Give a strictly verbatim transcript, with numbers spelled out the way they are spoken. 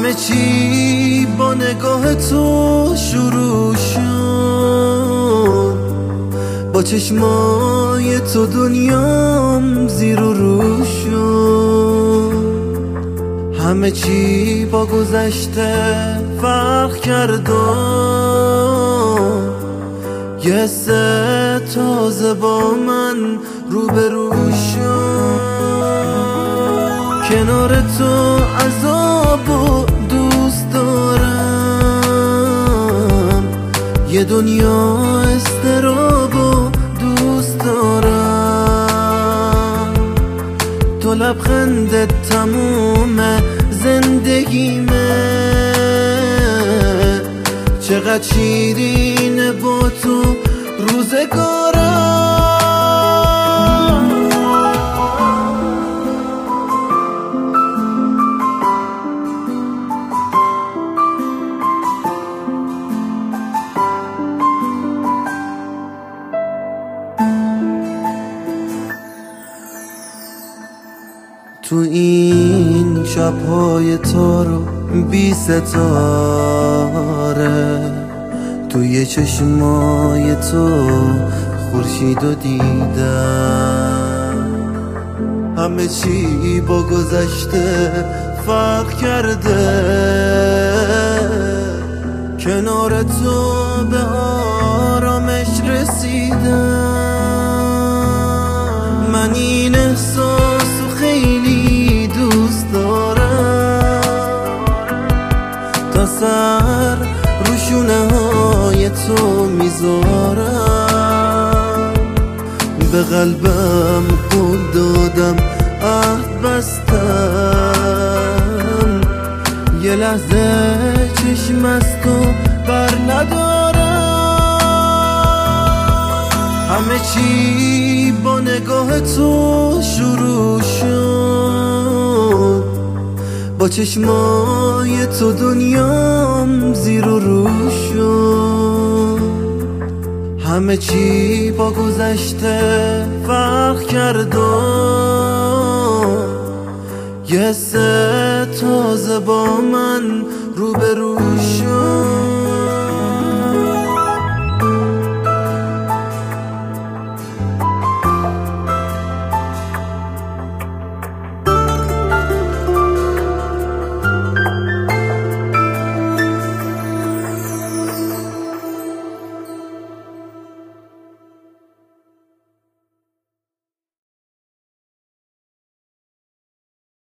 همه چی با نگاه تو شروع شد، با چشمای تو دنیام زیر و رو شد. همه چی با گذشته فرق کرد و یه سه تازه با من روبرو شد. کنار تو عذابو دوست دارم، یه دنیا استرابو دوست دارم. تو لبخندت تموم زندگیمه، چقدر شیرینه با تو روزگارم. تو این شب‌های تارو بی ستاره، توی چشمای تو خورشیدو دیدم. همه چی با گذشته فرق کرده، کنار تو به آرامش رسیدم. من این احساسو خیلی دوست دارم، تا سر روشونه های تو میذارم. به قلبم قول دادم، عهد بستم، یه لحظه چشم از تو بر ندارم. همه چی با نگاه تو شروع شد، با چشمای تو دنیام زیر و رو شد. همه چی با گذشته فرق کرد و یه سه تازه با من روبرو شد.